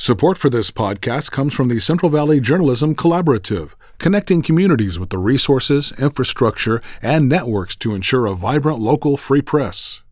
Support for this podcast comes from the Central Valley Journalism Collaborative, connecting communities with the resources, infrastructure, and networks to ensure a vibrant local free press.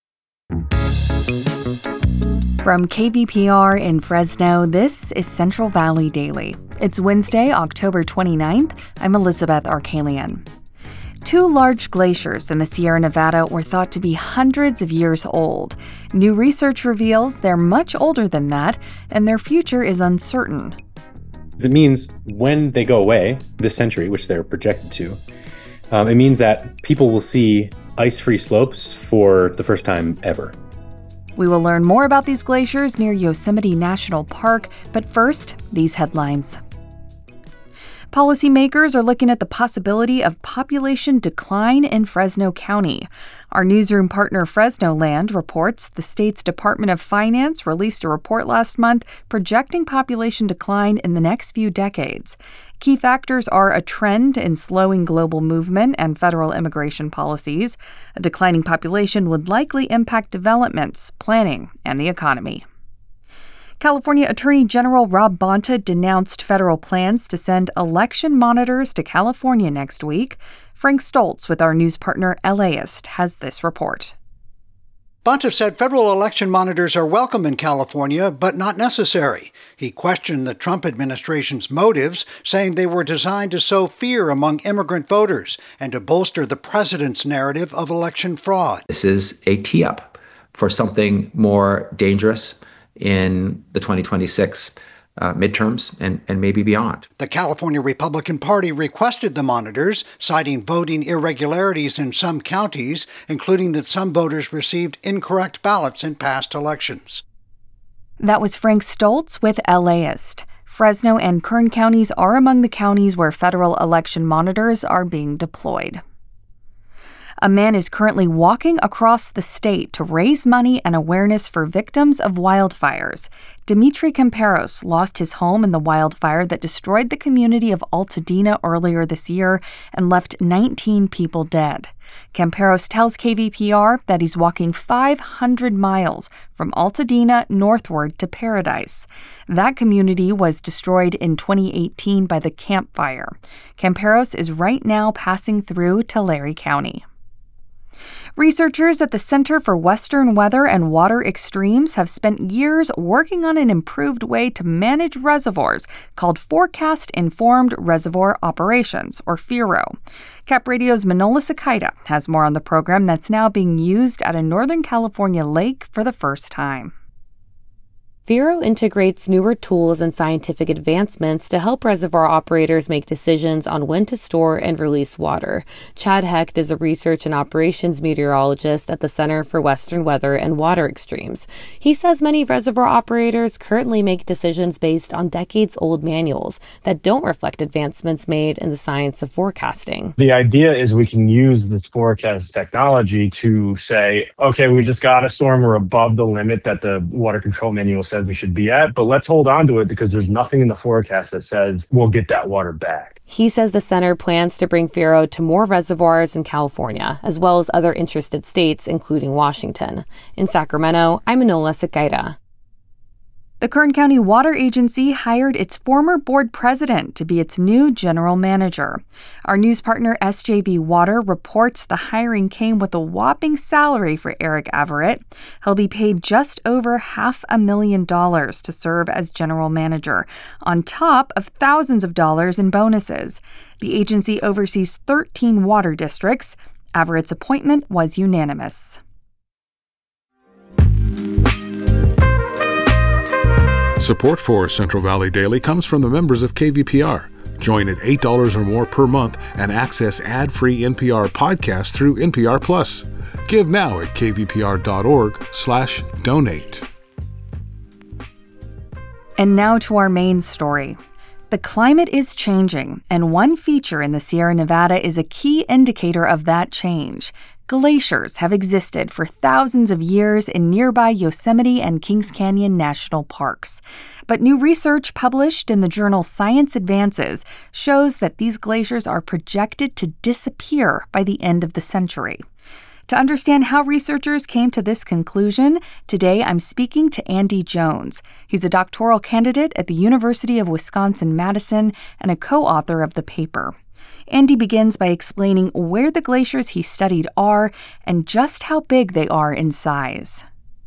From KVPR in Fresno, this is Central Valley Daily. It's Wednesday, October 29th. I'm Elizabeth Arkalian. Two large glaciers in the Sierra Nevada were thought to be hundreds of years old. New research reveals they're much older than that, and their future is uncertain. It means when they go away this century, which they're projected to, it means that people will see ice-free slopes for the first time ever. We will learn more about these glaciers near Yosemite National Park, but first, these headlines. Policymakers are looking at the possibility of population decline in Fresno County. Our newsroom partner Fresno Land reports the state's Department of Finance released a report last month projecting population decline in the next few decades. Key factors are a trend in slowing global movement and federal immigration policies. A declining population would likely impact developments, planning, and the economy. California Attorney General Rob Bonta denounced federal plans to send election monitors to California next week. Frank Stoltz with our news partner LAist has this report. Bonta said federal election monitors are welcome in California, but not necessary. He questioned the Trump administration's motives, saying they were designed to sow fear among immigrant voters and to bolster the president's narrative of election fraud. This is a tee-up for something more dangerous in the 2026 midterms and maybe beyond. The California Republican Party requested the monitors, citing voting irregularities in some counties, including that some voters received incorrect ballots in past elections. That was Frank Stoltz with LAist. Fresno and Kern counties are among the counties where federal election monitors are being deployed. A man is currently walking across the state to raise money and awareness for victims of wildfires. Dimitri Camperos lost his home in the wildfire that destroyed the community of Altadena earlier this year and left 19 people dead. Camperos tells KVPR that he's walking 500 miles from Altadena northward to Paradise. That community was destroyed in 2018 by the Camp Fire. Camperos is right now passing through Tulare County. Researchers at the Center for Western Weather and Water Extremes have spent years working on an improved way to manage reservoirs called Forecast-Informed Reservoir Operations, or FIRO. Cap Radio's Manola Sequeira has more on the program that's now being used at a Northern California lake for the first time. FIRO integrates newer tools and scientific advancements to help reservoir operators make decisions on when to store and release water. Chad Hecht is a research and operations meteorologist at the Center for Western Weather and Water Extremes. He says many reservoir operators currently make decisions based on decades-old manuals that don't reflect advancements made in the science of forecasting. The idea is we can use this forecast technology to say, okay, we just got a storm, we're above the limit that the water control manual says we should be at, but let's hold on to it because there's nothing in the forecast that says we'll get that water back. He says the center plans to bring FIRO to more reservoirs in California, as well as other interested states, including Washington. In Sacramento, I'm Manola Sequeira. The Kern County Water Agency hired its former board president to be its new general manager. Our news partner SJB Water reports the hiring came with a whopping salary for Eric Averett. He'll be paid just over $500,000 to serve as general manager, on top of thousands of dollars in bonuses. The agency oversees 13 water districts. Averett's appointment was unanimous. Support for Central Valley Daily comes from the members of KVPR. Join at $8 or more per month and access ad-free NPR podcasts through NPR Plus. Give now at kvpr.org/donate. And now to our main story. The climate is changing, and one feature in the Sierra Nevada is a key indicator of that change. Glaciers have existed for thousands of years in nearby Yosemite and Kings Canyon national parks. But new research published in the journal Science Advances shows that these glaciers are projected to disappear by the end of the century. To understand how researchers came to this conclusion, today I'm speaking to Andy Jones. He's a doctoral candidate at the University of Wisconsin-Madison and a co-author of the paper. Andy begins by explaining where the glaciers he studied are and just how big they are in size.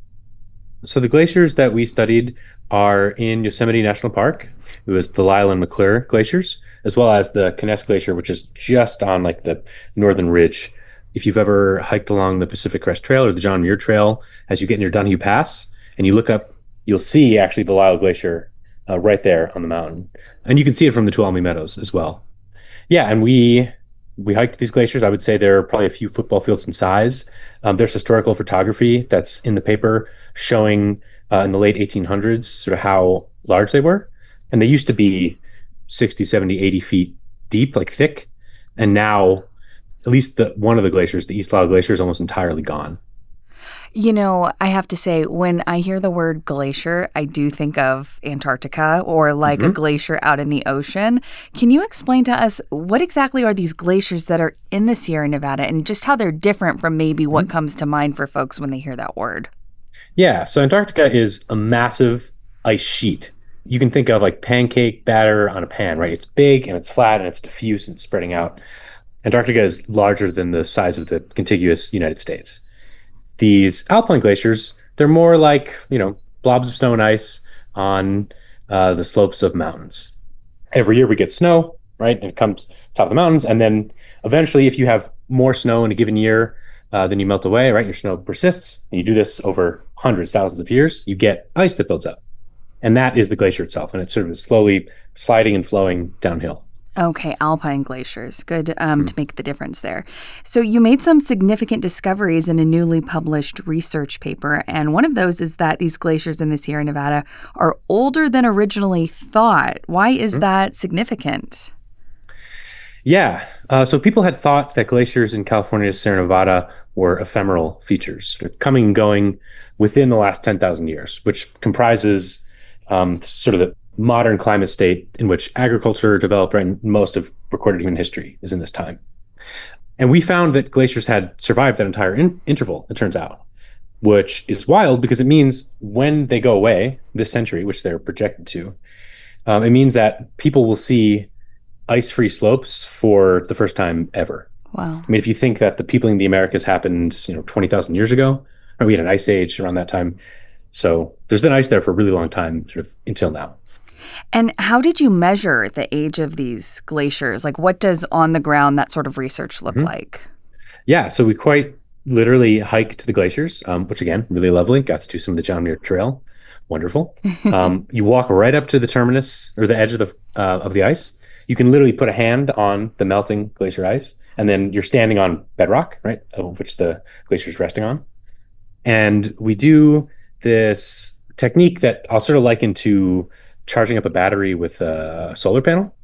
So the glaciers that we studied are in Yosemite National Park. It was the Lyell and McClure glaciers, as well as the Kenness Glacier, which is just on like the northern ridge. If you've ever hiked along the Pacific Crest Trail or the John Muir Trail, as you get near Donahue Pass, and you look up, you'll see actually the Lyell Glacier right there on the mountain. And you can see it from the Tuolumne Meadows as well. Yeah, and we hiked these glaciers. I would say they're probably a few football fields in size. There's historical photography that's in the paper showing in the late 1800s sort of how large they were. And they used to be 60, 70, 80 feet deep, like thick. And now, at least one of the glaciers, the East Lyell Glacier, is almost entirely gone. You know, I have to say, when I hear the word glacier, I do think of Antarctica or like a glacier out in the ocean. Can you explain to us what exactly are these glaciers that are in the Sierra Nevada and just how they're different from maybe what comes to mind for folks when they hear that word? Yeah, so Antarctica is a massive ice sheet. You can think of like pancake batter on a pan, right? It's big and it's flat and it's diffuse and it's spreading out. Antarctica is larger than the size of the contiguous United States. These alpine glaciers, they're more like, blobs of snow and ice on the slopes of mountains. Every year we get snow, right? And it comes top of the mountains. And then eventually, if you have more snow in a given year than you melt away, right? Your snow persists. And you do this over hundreds, thousands of years, you get ice that builds up. And that is the glacier itself. And it's sort of slowly sliding and flowing downhill. Okay, alpine glaciers. Good to make the difference there. So you made some significant discoveries in a newly published research paper, and one of those is that these glaciers in the Sierra Nevada are older than originally thought. Why is that significant? Yeah, so people had thought that glaciers in California and Sierra Nevada were ephemeral features, coming and going within the last 10,000 years, which comprises sort of the modern climate state in which agriculture developed, right? And most of recorded human history is in this time. And we found that glaciers had survived that entire interval, it turns out, which is wild because it means when they go away this century, which they're projected to, it means that people will see ice-free slopes for the first time ever. Wow. I mean, if you think that the peopling of the Americas happened, 20,000 years ago, right? We had an ice age around that time. So there's been ice there for a really long time, sort of until now. And how did you measure the age of these glaciers? Like, what does on the ground that sort of research look like? Yeah, so we quite literally hiked the glaciers, which again, really lovely. Got to do some of the John Muir Trail. Wonderful. You walk right up to the terminus or the edge of the ice. You can literally put a hand on the melting glacier ice, and then you're standing on bedrock, right, of which the glacier is resting on. And we do this technique that I'll sort of liken to charging up a battery with a solar panel.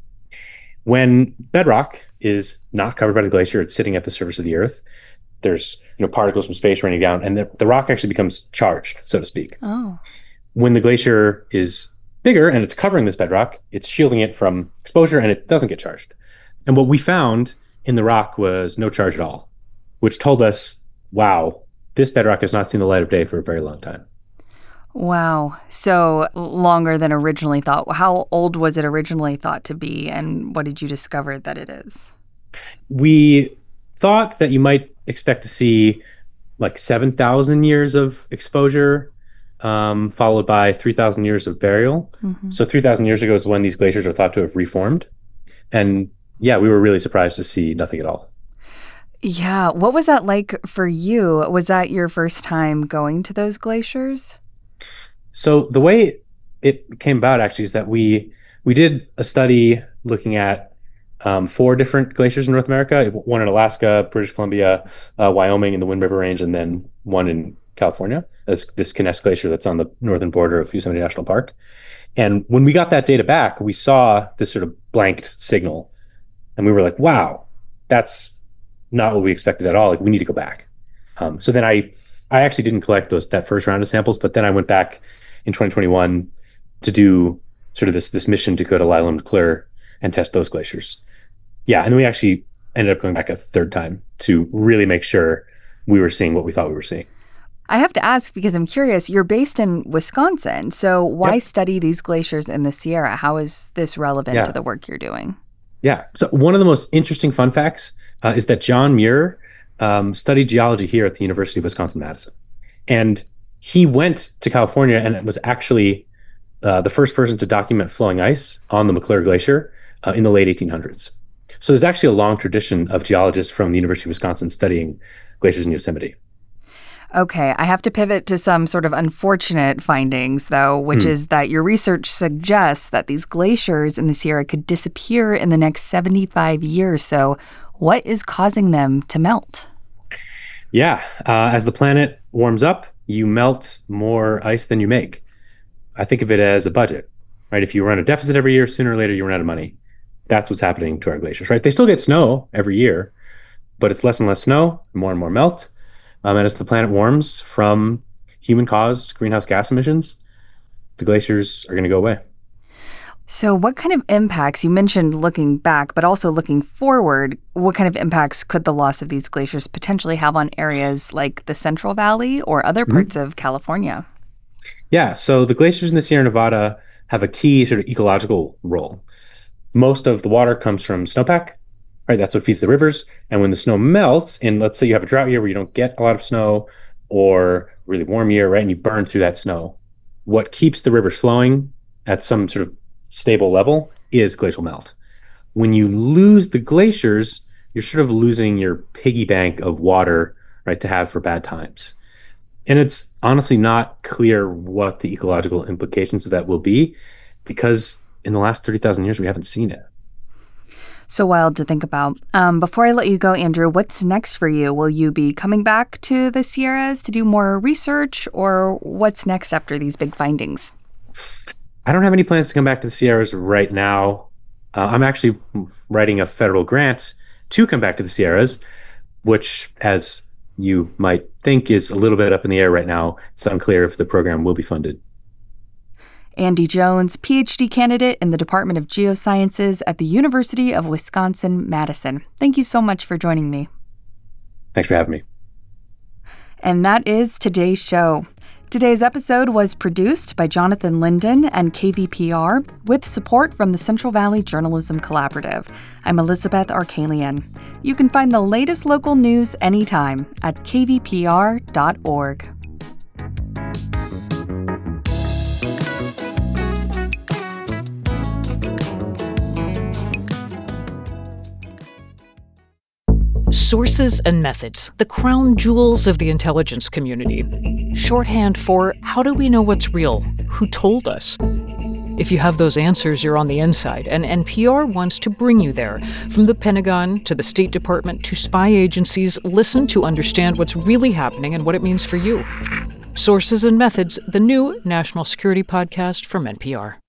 When bedrock is not covered by the glacier, it's sitting at the surface of the earth. There's particles from space raining down, and the rock actually becomes charged, so to speak. Oh. When the glacier is bigger and it's covering this bedrock, it's shielding it from exposure and it doesn't get charged. And what we found in the rock was no charge at all, which told us, wow, this bedrock has not seen the light of day for a very long time. Wow. So longer than originally thought. How old was it originally thought to be, and what did you discover that it is? We thought that you might expect to see like 7,000 years of exposure, followed by 3,000 years of burial. So 3,000 years ago is when these glaciers are thought to have reformed. And yeah, we were really surprised to see nothing at all. Yeah. What was that like for you? Was that your first time going to those glaciers? So the way it came about actually is that we did a study looking at 4 different glaciers in North America, one in Alaska, British Columbia, Wyoming, and the Wind River Range, and then one in California, this Kenness Glacier that's on the northern border of Yosemite National Park. And when we got that data back, we saw this sort of blanked signal. And we were like, wow, that's not what we expected at all. Like, we need to go back. So then I actually didn't collect that first round of samples, but then I went back in 2021 to do sort of this mission to go to Lyell and McClure and test those glaciers. Yeah, and we actually ended up going back a third time to really make sure we were seeing what we thought we were seeing. I have to ask because I'm curious, you're based in Wisconsin, so why study these glaciers in the Sierra? How is this relevant to the work you're doing? Yeah. So one of the most interesting fun facts is that John Muir studied geology here at the University of Wisconsin-Madison. And he went to California and was actually the first person to document flowing ice on the McClure Glacier in the late 1800s. So there's actually a long tradition of geologists from the University of Wisconsin studying glaciers in Yosemite. Okay, I have to pivot to some sort of unfortunate findings, though, which is that your research suggests that these glaciers in the Sierra could disappear in the next 75 years. So what is causing them to melt? Yeah, as the planet warms up, you melt more ice than you make. I think of it as a budget, right? If you run a deficit every year, sooner or later you run out of money. That's what's happening to our glaciers, right? They still get snow every year, but it's less and less snow, more and more melt. And as the planet warms from human-caused greenhouse gas emissions, the glaciers are going to go away. So what kind of impacts, you mentioned looking back, but also looking forward, what kind of impacts could the loss of these glaciers potentially have on areas like the Central Valley or other parts of California? Yeah, so the glaciers in the Sierra Nevada have a key sort of ecological role. Most of the water comes from snowpack, right? That's what feeds the rivers. And when the snow melts, and let's say you have a drought year where you don't get a lot of snow, or a really warm year, right? And you burn through that snow. What keeps the rivers flowing at some sort of stable level is glacial melt. When you lose the glaciers, you're sort of losing your piggy bank of water, right, to have for bad times. And it's honestly not clear what the ecological implications of that will be, because in the last 30,000 years, we haven't seen it. So wild to think about. Before I let you go, Andrew, what's next for you? Will you be coming back to the Sierras to do more research, or what's next after these big findings? I don't have any plans to come back to the Sierras right now. I'm actually writing a federal grant to come back to the Sierras, which, as you might think, is a little bit up in the air right now. It's unclear if the program will be funded. Andy Jones, PhD candidate in the Department of Geosciences at the University of Wisconsin-Madison. Thank you so much for joining me. Thanks for having me. And that is today's show. Today's episode was produced by Jonathan Linden and KVPR with support from the Central Valley Journalism Collaborative. I'm Elizabeth Arkalian. You can find the latest local news anytime at kvpr.org. Sources and methods, the crown jewels of the intelligence community. Shorthand for how do we know what's real? Who told us? If you have those answers, you're on the inside, and NPR wants to bring you there. From the Pentagon to the State Department to spy agencies, listen to understand what's really happening and what it means for you. Sources and Methods, the new national security podcast from NPR.